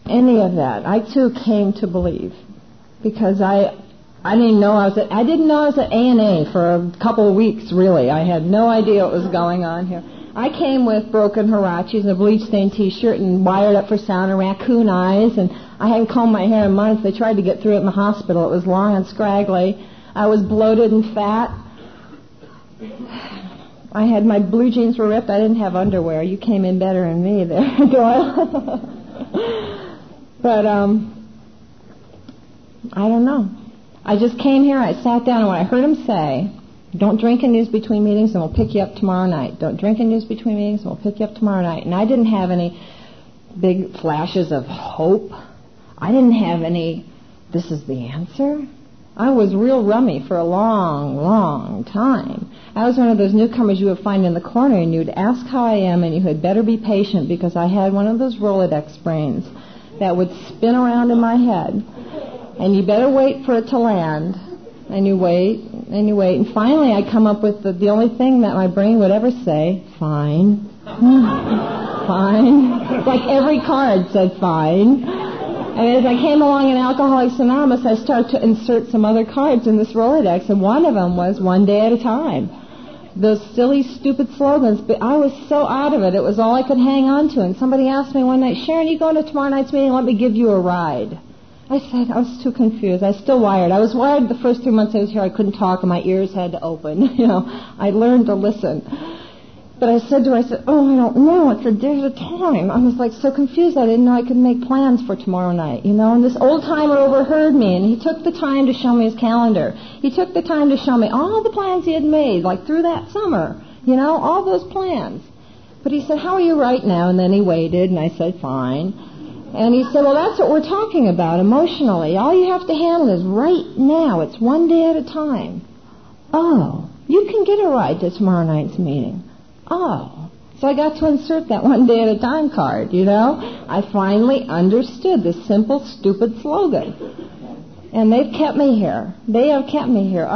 any of that. I too came to believe because I didn't know I was at A&A for a couple of weeks, really. I had no idea what was going on here. I came with broken huaraches and a bleach-stained T-shirt and wired up for sound and raccoon eyes, and I hadn't combed my hair in months. They tried to get through it in the hospital. It was long and scraggly. I was bloated and fat. I had my blue jeans were ripped. I didn't have underwear. You came in better than me there, Doyle. But I don't know. I just came here. I sat down, and when I heard him say, "Don't drink and use between meetings, and we'll pick you up tomorrow night. Don't drink and use between meetings, and we'll pick you up tomorrow night." And I didn't have any big flashes of hope. I didn't have any, this is the answer. I was real rummy for a long, long time. I was one of those newcomers you would find in the corner, and you'd ask how I am, and you had better be patient because I had one of those Rolodex brains that would spin around in my head. And you better wait for it to land. And you wait, and you wait. And finally I come up with the only thing that my brain would ever say, fine. Fine. Like every card said fine. And as I came along in Alcoholics Anonymous, I started to insert some other cards in this Rolodex, and one of them was one day at a time. Those silly, stupid slogans, but I was so out of it. It was all I could hang on to. And somebody asked me one night, "Sharon, you going to tomorrow night's meeting? Let me give you a ride." I said, I was too confused. I was still wired. I was wired the first 3 months I was here. I couldn't talk, and my ears had to open. I learned to listen. But I said to her, "Oh, I don't know. It's a day at a time." I was like so confused. I didn't know I could make plans for tomorrow night, And this old-timer overheard me, and he took the time to show me his calendar. He took the time to show me all the plans he had made, like through that summer, all those plans. But he said, "How are you right now?" And then he waited, and I said, "Fine." And he said, "Well, that's what we're talking about emotionally. All you have to handle is right now. It's one day at a time." Oh, you can get a ride to tomorrow night's meeting. Oh, so I got to insert that one day at a time card, I finally understood this simple, stupid slogan. And they've kept me here. They have kept me here.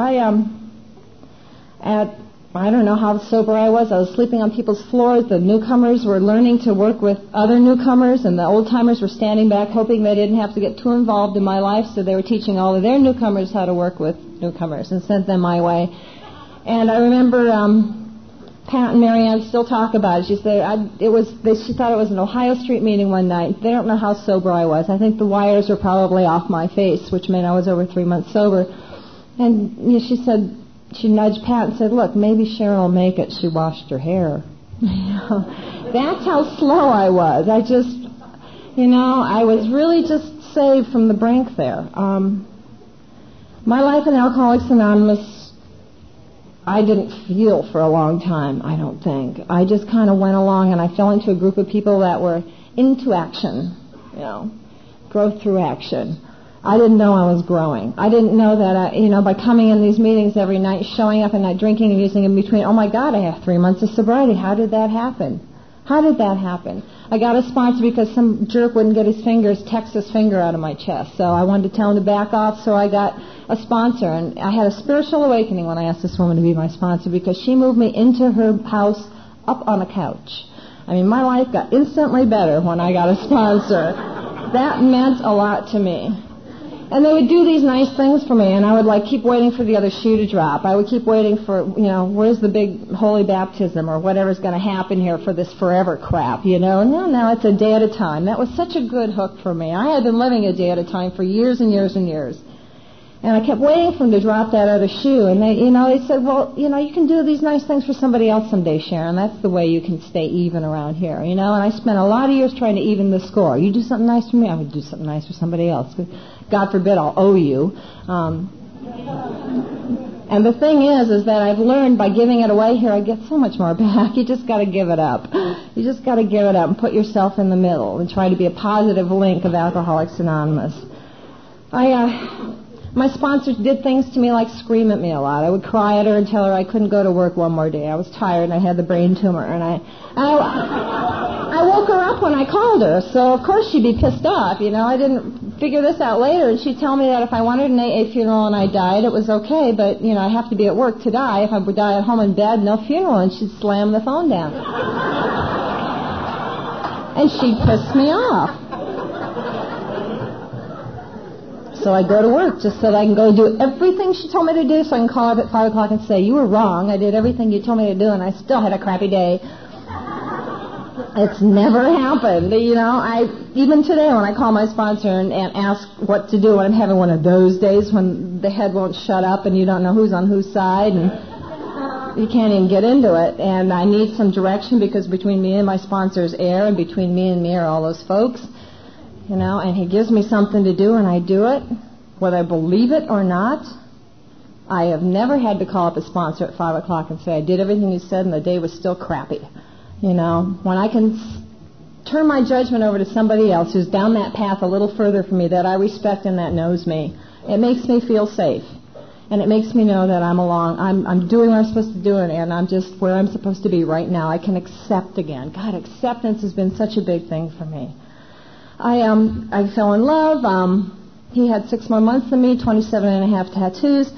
I don't know how sober I was. I was sleeping on people's floors. The newcomers were learning to work with other newcomers, and the old-timers were standing back hoping they didn't have to get too involved in my life, so they were teaching all of their newcomers how to work with newcomers and sent them my way. And I remember Pat and Marianne still talk about it. She said she thought it was an Ohio Street meeting one night. They don't know how sober I was. I think the wires were probably off my face, which meant I was over 3 months sober. And she said, she nudged Pat and said, "Look, maybe Sharon will make it. She washed her hair." That's how slow I was. I just, I was really just saved from the brink there. My life in Alcoholics Anonymous, I didn't feel for a long time, I don't think. I just kind of went along, and I fell into a group of people that were into action, growth through action. I didn't know I was growing. I didn't know that, by coming in these meetings every night, showing up and not drinking and using in between, oh my God, I have 3 months of sobriety. How did that happen? How did that happen? I got a sponsor because some jerk wouldn't get his Texas finger out of my chest. So I wanted to tell him to back off, so I got a sponsor. And I had a spiritual awakening when I asked this woman to be my sponsor because she moved me into her house up on a couch. I mean, my life got instantly better when I got a sponsor. That meant a lot to me. And they would do these nice things for me, and I would keep waiting for the other shoe to drop. I would keep waiting for, where's the big holy baptism or whatever's going to happen here for this forever crap, No, it's a day at a time. That was such a good hook for me. I had been living a day at a time for years and years and years. And I kept waiting for them to drop that other shoe. And they said, well, you can do these nice things for somebody else someday, Sharon. That's the way you can stay even around here, And I spent a lot of years trying to even the score. You do something nice for me, I would do something nice for somebody else. God forbid I'll owe you. And the thing is that I've learned by giving it away here, I get so much more back. You just got to give it up. You just got to give it up and put yourself in the middle and try to be a positive link of Alcoholics Anonymous. My sponsor did things to me like scream at me a lot. I would cry at her and tell her I couldn't go to work one more day. I was tired and I had the brain tumor. And I woke her up when I called her, so of course she'd be pissed off. I didn't figure this out later. And she'd tell me that if I wanted an AA funeral and I died, it was okay, but, I have to be at work to die. If I would die at home in bed, no funeral. And she'd slam the phone down. And she'd piss me off. So I go to work just so that I can go do everything she told me to do, so I can call her up at 5 o'clock and say, you were wrong. I did everything you told me to do, and I still had a crappy day. It's never happened. Even today when I call my sponsor and ask what to do when I'm having one of those days when the head won't shut up and you don't know who's on whose side and you can't even get into it. And I need some direction because between me and my sponsor is air, and between me and me are all those folks. And he gives me something to do and I do it, whether I believe it or not. I have never had to call up a sponsor at 5 o'clock and say, I did everything you said and the day was still crappy. When I can turn my judgment over to somebody else who's down that path a little further from me that I respect and that knows me, it makes me feel safe. And it makes me know that I'm doing what I'm supposed to do, and I'm just where I'm supposed to be right now. I can accept again. God, acceptance has been such a big thing for me. I fell in love. He had 6 more months than me, 27 and a half tattoos.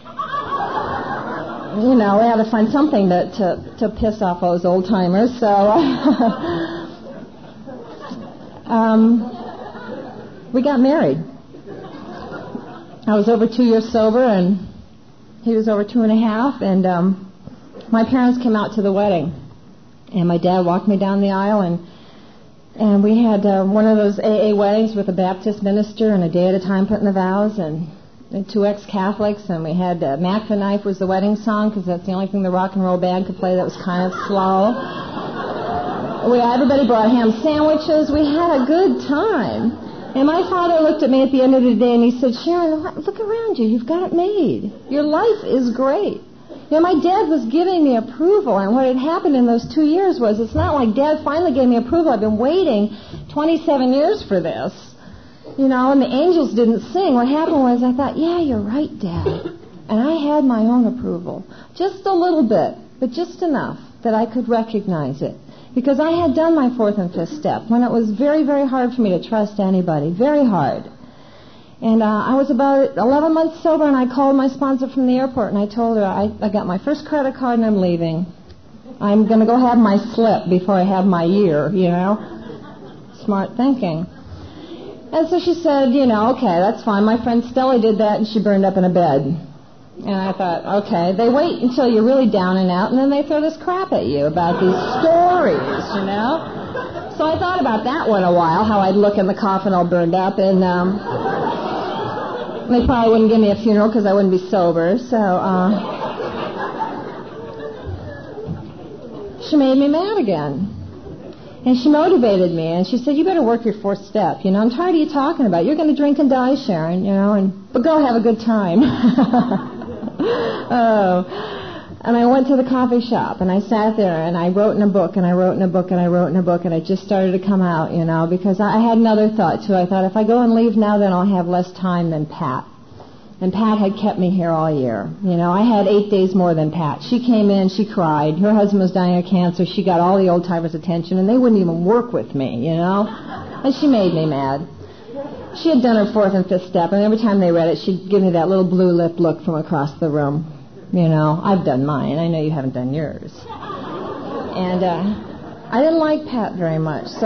We had to find something to piss off those old timers. So we got married. I was over 2 years sober, and he was over 2.5. And my parents came out to the wedding, and my dad walked me down the aisle, and we had one of those AA weddings with a Baptist minister and a day at a time putting the vows, and 2 ex-Catholics, and we had Mac the Knife was the wedding song because that's the only thing the rock and roll band could play that was kind of slow. Everybody brought ham sandwiches. We had a good time. And my father looked at me at the end of the day and he said, Sharon, look around you. You've got it made. Your life is great. My dad was giving me approval, and what had happened in those 2 years was it's not like Dad finally gave me approval. I've been waiting 27 years for this. And the angels didn't sing. What happened was I thought, yeah, you're right, Dad. And I had my own approval. Just a little bit, but just enough that I could recognize it. Because I had done my 4th and 5th step when it was very, very hard for me to trust anybody. Very hard. And I was about 11 months sober, and I called my sponsor from the airport, and I told her, I got my first credit card and I'm leaving. I'm going to go have my slip before I have my year, Smart thinking. And so she said, okay, that's fine. My friend Stella did that, and she burned up in a bed. And I thought, okay, they wait until you're really down and out, and then they throw this crap at you about these stories, So I thought about that one a while, how I'd look in the coffin all burned up, and they probably wouldn't give me a funeral because I wouldn't be sober. So she made me mad again. And she motivated me, and she said, you better work your 4th step. I'm tired of you talking about it. You're going to drink and die, Sharon, but go have a good time. And I went to the coffee shop, and I sat there, and I wrote in a book, and I wrote in a book, and I wrote in a book, and it just started to come out, because I had another thought, too. I thought, if I go and leave now, then I'll have less time than Pat. And Pat had kept me here all year. I had 8 days more than Pat. She came in, she cried. Her husband was dying of cancer. She got all the old timers' attention, and they wouldn't even work with me, And she made me mad. She had done her 4th and 5th step, and every time they read it, she'd give me that little blue lip look from across the room. I've done mine. I know you haven't done yours. And I didn't like Pat very much, so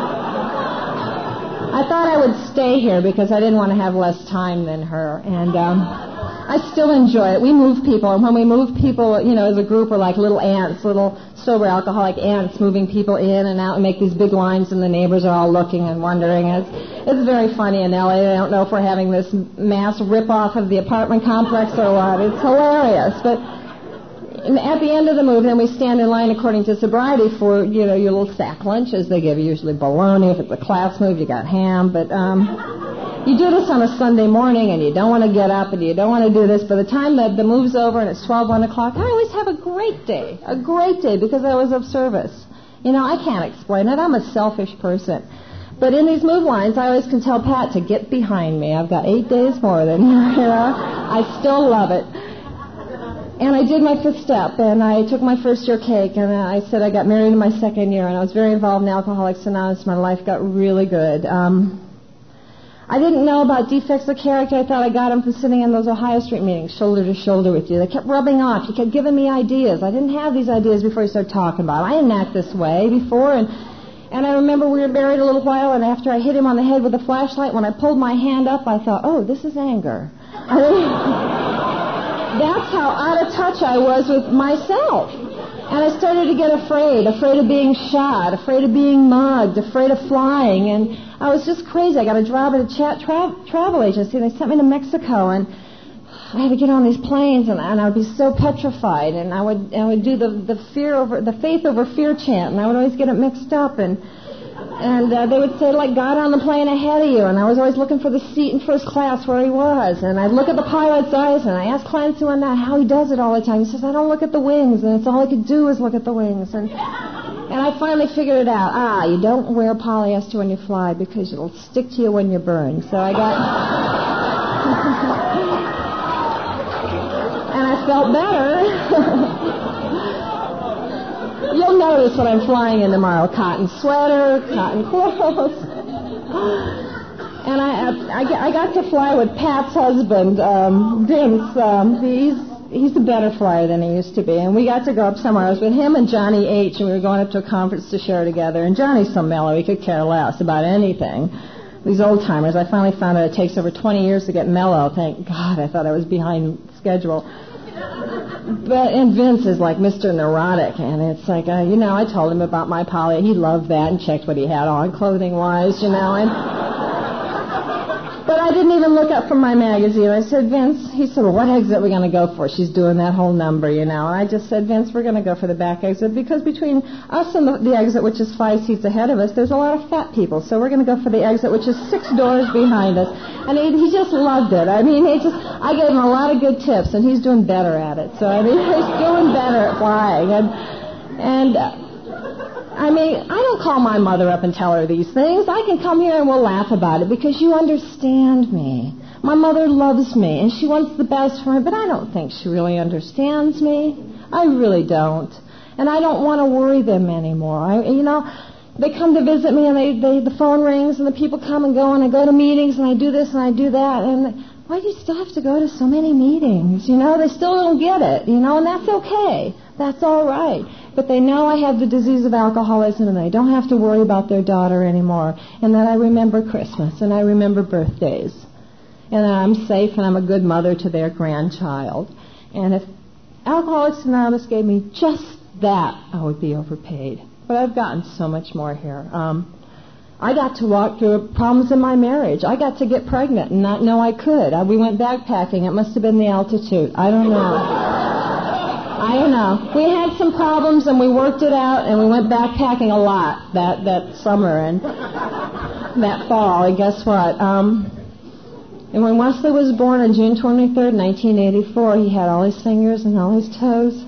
I thought I would stay here because I didn't want to have less time than her. And I still enjoy it. We move people, and when we move people, as a group, we're like little ants, little sober alcoholic ants moving people in and out and make these big lines, and the neighbors are all looking and wondering. It's very funny in L.A. I don't know if we're having this mass rip-off of the apartment complex or what. It's hilarious. But at the end of the move, then we stand in line according to sobriety for, your little sack lunches. They give you usually bologna. If it's a class move, you got ham. But you do this on a Sunday morning, and you don't want to get up, and you don't want to do this. By the time that the move's over and it's 12, 1 o'clock, I always have a great day because I was of service. I can't explain it. I'm a selfish person. But in these move lines, I always can tell Pat to get behind me. I've got 8 days more than I still love it. And I did my 5th step, and I took my first year cake, and I said I got married in my 2nd year, and I was very involved in Alcoholics Anonymous. My life got really good. I didn't know about defects of character. I thought I got them from sitting in those Ohio Street meetings, shoulder to shoulder with you. They kept rubbing off. You kept giving me ideas. I didn't have these ideas before you started talking about them. I didn't act this way before, and And I remember we were married a little while, and after I hit him on the head with a flashlight, when I pulled my hand up, I thought, oh, this is anger. I mean, that's how out of touch I was with myself. And I started to get afraid of being shot, afraid of being mugged, afraid of flying. And I was just crazy. I got a job at a travel agency, and they sent me to Mexico, and I had to get on these planes, and I would be so petrified, and I would do the faith over fear chant, and I would always get it mixed up, and they would say, like, God on the plane ahead of you, and I was always looking for the seat in first class where he was, and I'd look at the pilot's eyes, and I asked Clancy one night how he does it all the time. He says, I don't look at the wings, and it's all I could do is look at the wings, and I finally figured it out. You don't wear polyester when you fly because it'll stick to you when you burn. So I got... and I felt better. You'll notice when I'm flying in tomorrow, cotton sweater, cotton clothes. And I got to fly with Pat's husband, Vince. He's a better flyer than he used to be. And we got to go up somewhere. I was with him and Johnny H., and we were going up to a conference to share together. And Johnny's so mellow, he could care less about anything. These old-timers, I finally found out it takes over 20 years to get mellow. Thank God, I thought I was behind schedule. And Vince is like Mr. Neurotic, and it's like, I told him about my poly. He loved that and checked what he had on clothing-wise, But I didn't even look up from my magazine. I said, Vince, he said, well, what exit are we going to go for? She's doing that whole number, And I just said, Vince, we're going to go for the back exit because between us and the exit, which is 5 seats ahead of us, there's a lot of fat people. So we're going to go for the exit, which is 6 doors behind us. And he just loved it. I mean, I gave him a lot of good tips, and he's doing better at it. So, he's doing better at flying. I don't call my mother up and tell her these things. I can come here and we'll laugh about it because you understand me. My mother loves me, and she wants the best for me, but I don't think she really understands me. I really don't. And I don't want to worry them anymore. They come to visit me, and the phone rings, and the people come and go, and I go to meetings, and I do this, and I do that, and why do you still have to go to so many meetings? They still don't get it, and that's okay. That's all right. But they know I have the disease of alcoholism, and they don't have to worry about their daughter anymore, and that I remember Christmas, and I remember birthdays, and that I'm safe, and I'm a good mother to their grandchild. And if Alcoholics Anonymous gave me just that, I would be overpaid. But I've gotten so much more here. I got to walk through problems in my marriage. I got to get pregnant and not know I could. We went backpacking. It must have been the altitude. I don't know. We had some problems, and we worked it out, and we went backpacking a lot that summer and that fall. And guess what? And when Wesley was born on June 23rd, 1984, he had all his fingers and all his toes.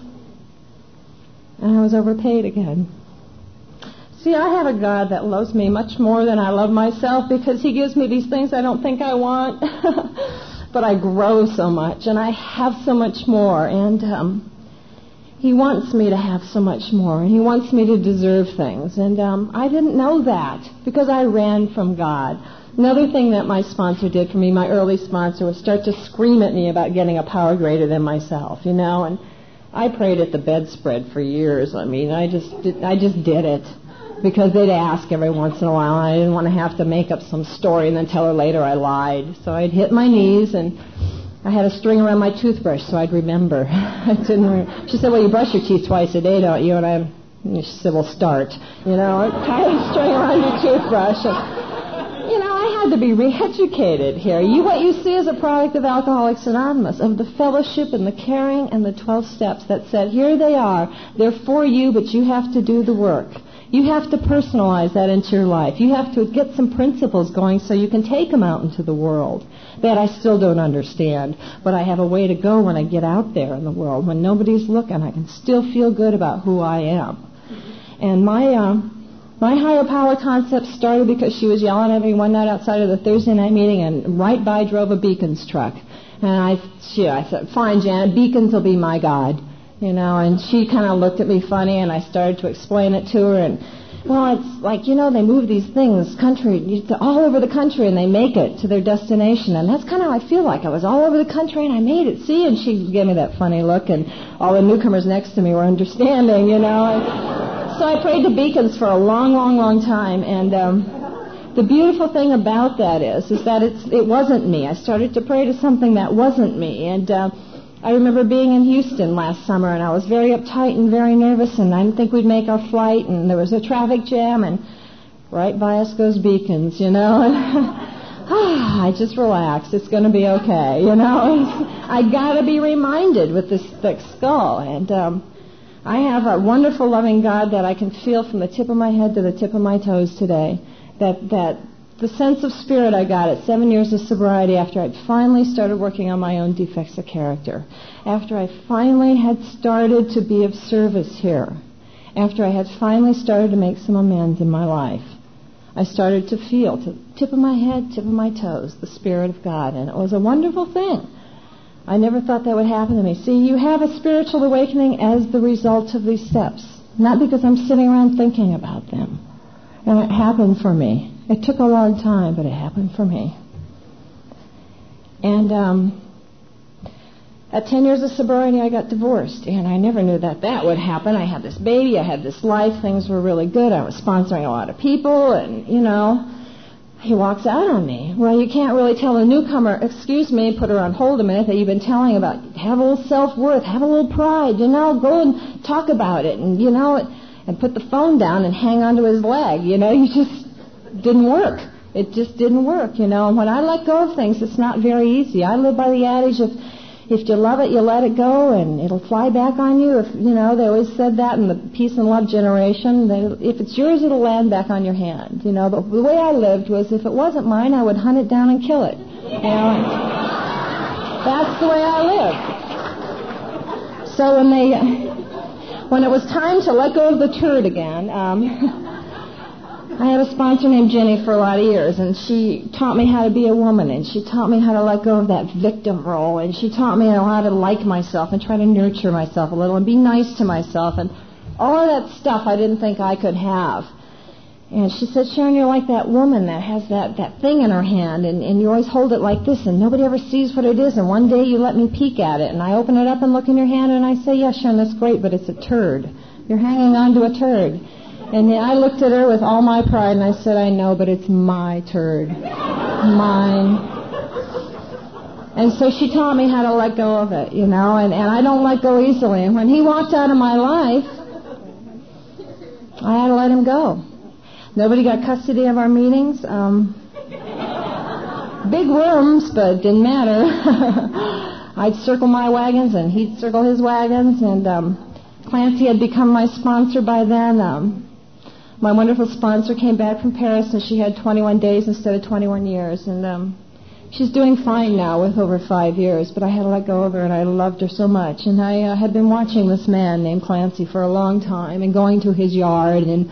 And I was overpaid again. See, I have a God that loves me much more than I love myself because he gives me these things I don't think I want. But I grow so much, and I have so much more. And he wants me to have so much more, and he wants me to deserve things. And I didn't know that because I ran from God. Another thing that my sponsor did for me, my early sponsor, was start to scream at me about getting a power greater than myself, and I prayed at the bedspread for years. I just did it because they'd ask every once in a while, and I didn't want to have to make up some story and then tell her later I lied. So I'd hit my knees, and I had a string around my toothbrush so I'd remember. She said, well, you brush your teeth twice a day, don't you? And she said, well, start. Tie a string around your toothbrush. And, I had to be re-educated here. What you see is a product of Alcoholics Anonymous, of the fellowship and the caring and the 12 steps that said, here they are. They're for you, but you have to do the work. You have to personalize that into your life. You have to get some principles going so you can take them out into the world that I still don't understand. But I have a way to go when I get out there in the world. When nobody's looking, I can still feel good about who I am. And my higher power concept started because she was yelling at me one night outside of the Thursday night meeting, and right by drove a Beacons truck. And I said, fine, Janet, Beacons will be my God. And she kind of looked at me funny, and I started to explain it to her. And, well, it's like, they move these things all over the country, and they make it to their destination. And that's kind of how I feel like. I was all over the country, and I made it. See? And she gave me that funny look, and all the newcomers next to me were understanding, So I prayed to beacons for a long, long, long time, and the beautiful thing about that is that it wasn't me. I started to pray to something that wasn't me, and I remember being in Houston last summer, and I was very uptight and very nervous, and I didn't think we'd make our flight, and there was a traffic jam, and right by us goes beacons, and I just relaxed. It's going to be okay, I got to be reminded with this thick skull, and I have a wonderful, loving God that I can feel from the tip of my head to the tip of my toes today. That the sense of spirit I got at 7 years of sobriety after I'd finally started working on my own defects of character, after I finally had started to be of service here, after I had finally started to make some amends in my life, I started to feel, to the tip of my head, tip of my toes, the Spirit of God, and it was a wonderful thing. I never thought that would happen to me. See, you have a spiritual awakening as the result of these steps, not because I'm sitting around thinking about them. And it happened for me. It took a long time, but it happened for me. And at 10 years of sobriety, I got divorced, and I never knew that would happen. I had this baby, I had this life, things were really good. I was sponsoring a lot of people, and, he walks out on me. Well, you can't really tell a newcomer, excuse me, put her on hold a minute, that you've been telling about, have a little self-worth, have a little pride, go and talk about it, and, and put the phone down and hang onto his leg, you just didn't work. It just didn't work, and when I let go of things, it's not very easy. I live by the adage of, if you love it, you let it go, and it'll fly back on you. If they always said that in the peace and love generation. If it's yours, it'll land back on your hand. But the way I lived was, if it wasn't mine, I would hunt it down and kill it. That's the way I lived. So when it was time to let go of the turd again, I had a sponsor named Jenny for a lot of years, and she taught me how to be a woman, and she taught me how to let go of that victim role, and she taught me how to like myself and try to nurture myself a little and be nice to myself, and all of that stuff I didn't think I could have. And she said, Sharon, you're like that woman that has that thing in her hand, and you always hold it like this, and nobody ever sees what it is, and one day you let me peek at it, and I open it up and look in your hand, and I say, yeah, Sharon, that's great, but it's a turd. You're hanging on to a turd. And I looked at her with all my pride, and I said, I know, but it's my turd. Mine. And so she taught me how to let go of it, and I don't let go easily. And when he walked out of my life, I had to let him go. Nobody got custody of our meetings. Big rooms, but it didn't matter. I'd circle my wagons, and he'd circle his wagons, and Clancy had become my sponsor by then. My wonderful sponsor came back from Paris, and she had 21 days instead of 21 years. And she's doing fine now with over 5 years, but I had to let go of her, and I loved her so much. And I had been watching this man named Clancy for a long time and going to his yard and,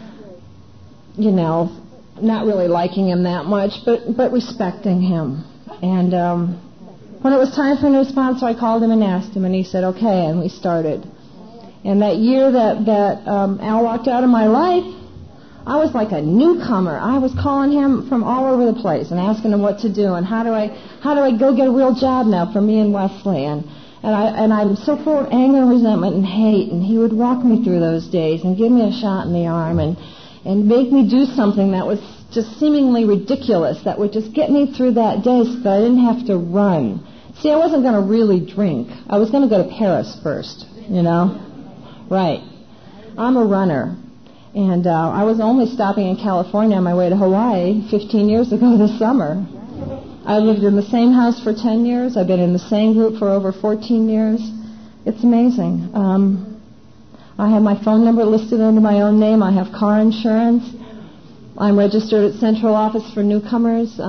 not really liking him that much, but respecting him. And when it was time for a new sponsor, I called him and asked him, and he said, okay, and we started. And that year that Al walked out of my life, I was like a newcomer. I was calling him from all over the place and asking him what to do and how do I go get a real job now for me and Wesley, and I'm so full of anger and resentment and hate, and he would walk me through those days and give me a shot in the arm and make me do something that was just seemingly ridiculous, that would just get me through that day so that I didn't have to run. See, I wasn't going to really drink. I was going to go to Paris first, Right. I'm a runner. And I was only stopping in California on my way to Hawaii 15 years ago this summer. I lived in the same house for 10 years. I've been in the same group for over 14 years. It's amazing. I have my phone number listed under my own name. I have car insurance. I'm registered at Central Office for newcomers.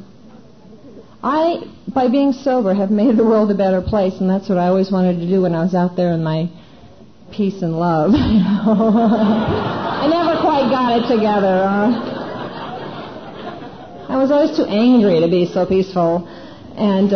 I, by being sober, have made the world a better place, and that's what I always wanted to do when I was out there in my peace and love. I never quite got it together. I was always too angry to be so peaceful. And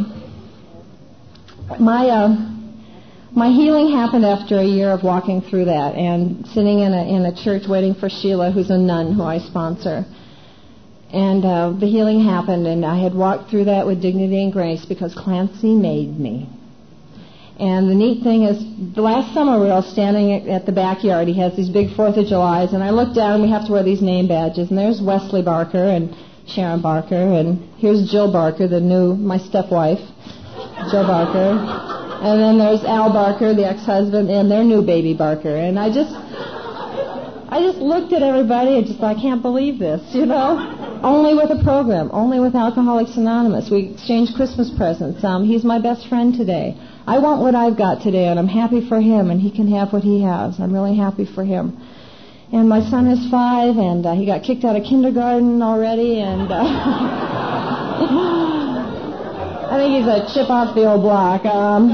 my healing happened after a year of walking through that and sitting in a church waiting for Sheila, who's a nun who I sponsor. And the healing happened, and I had walked through that with dignity and grace because Clancy made me. And the neat thing is, the last summer we were all standing at the backyard. He has these big 4th of Julys, and I looked down, and we have to wear these name badges. And there's Wesley Barker and Sharon Barker, and here's Jill Barker, my stepwife, Jill Barker. And then there's Al Barker, the ex-husband, and their new baby Barker. And I just looked at everybody and just, I can't believe this, Only with a program, only with Alcoholics Anonymous. We exchanged Christmas presents. He's my best friend today. I want what I've got today, and I'm happy for him, and he can have what he has. I'm really happy for him. And my son is 5, and he got kicked out of kindergarten already, and I think he's a chip off the old block.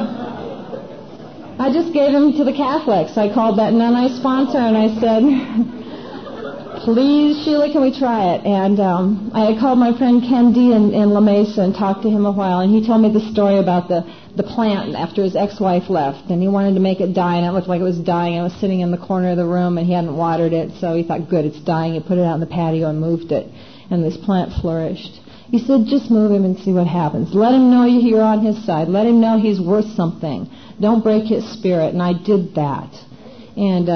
I just gave him to the Catholics. I called that nun I sponsor, and I said, please, Sheila, can we try it? And I had called my friend Ken D in La Mesa and talked to him a while, and he told me the story about the plant after his ex-wife left, and he wanted to make it die, and it looked like it was dying. It was sitting in the corner of the room, and he hadn't watered it, so he thought, good, it's dying. He put it out on the patio and moved it, and this plant flourished. He said, just move him and see what happens. Let him know you're on his side. Let him know he's worth something. Don't break his spirit. And I did that. And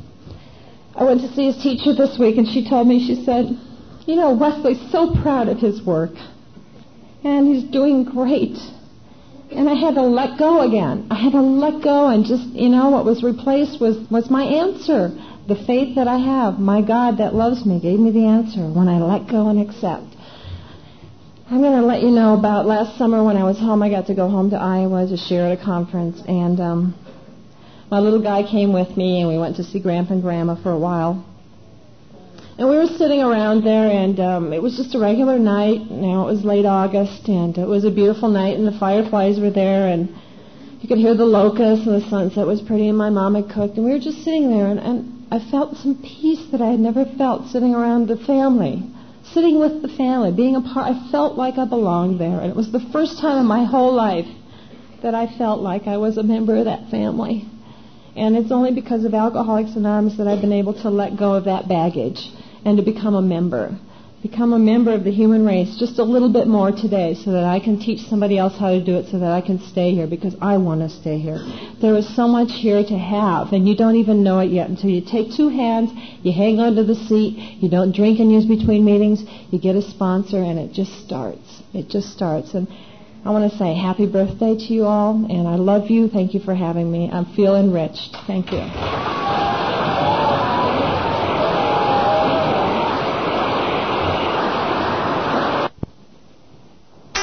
I went to see his teacher this week, and she told me, she said, Wesley's so proud of his work, and he's doing great. And I had to let go again. I had to let go, and just, what was replaced was my answer. The faith that I have, my God that loves me, gave me the answer when I let go and accept. I'm going to let you know about last summer when I was home. I got to go home to Iowa to share at a conference, and my little guy came with me, and we went to see Grandpa and Grandma for a while. And we were sitting around there, and it was just a regular night. It was late August, and it was a beautiful night, and the fireflies were there, and you could hear the locusts, and the sunset was pretty, and my mom had cooked, and we were just sitting there, and I felt some peace that I had never felt sitting around the family. Sitting with the family, being a part, I felt like I belonged there. And it was the first time in my whole life that I felt like I was a member of that family. And it's only because of Alcoholics Anonymous that I've been able to let go of that baggage and to become a member. Become a member of the human race just a little bit more today so that I can teach somebody else how to do it so that I can stay here because I want to stay here. There is so much here to have, and you don't even know it yet until you take 2 hands, you hang onto the seat, you don't drink and use between meetings, you get a sponsor, and it just starts. It just starts. And I want to say happy birthday to you all, and I love you. Thank you for having me. I feel enriched. Thank you.